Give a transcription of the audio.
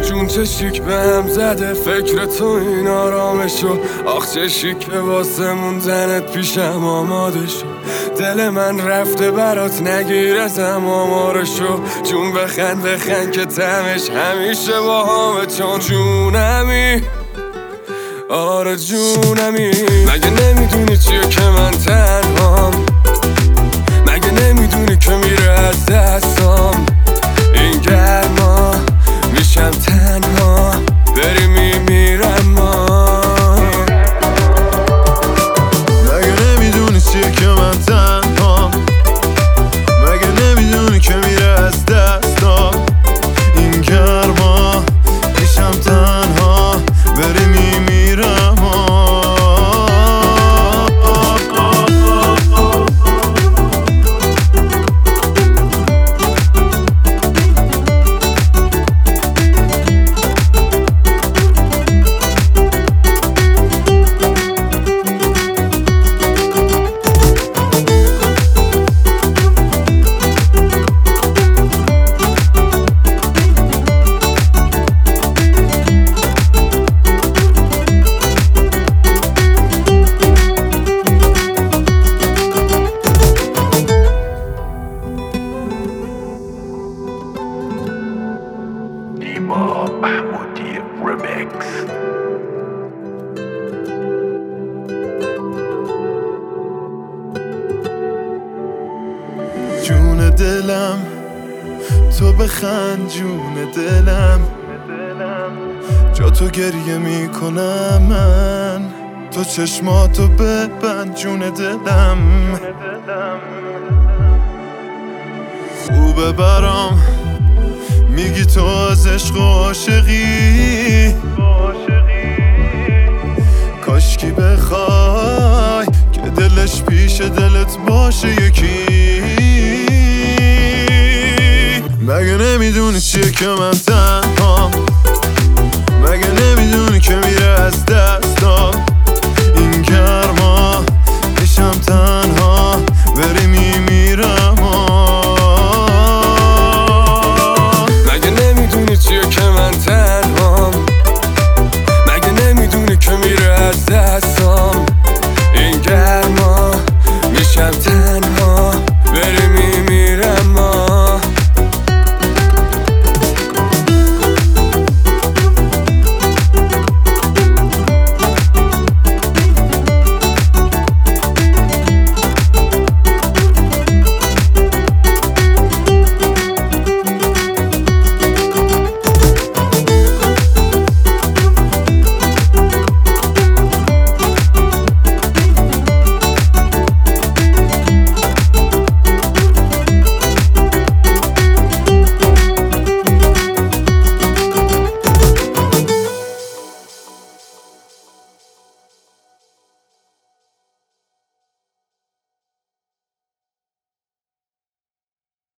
جون چه شیک به هم زده فکر تو این آرامشو. آخ چه شیک که واسه موندنت پیشم آماده شو. دل من رفته برات نگیر ازم آمارشو. جون بخند که تمش همیشه با همه. چون جونمی آره جونمی. مگه نمیدونی چیه که من تنهام؟ مگه نمیدونی که میره از دستام این گرما؟ میشم تنها بری میمیرم ما. مگه نمیدونی چیه که من تنهام؟ مگه نمیدونی که میره از دستام این گرما؟ میشم تنها بری میمیرم ما. محمودی رمیکس. جون دلم تو بخند جون دلم، جا تو گریه میکنم من. تو چشماتو ببند جون دلم، خوبه برام میگی تو از عشق و عاشقی. کاشکی بخوای که دلش پیش دلت باشه یکی. مگه نمیدونی چیه که من تنهام؟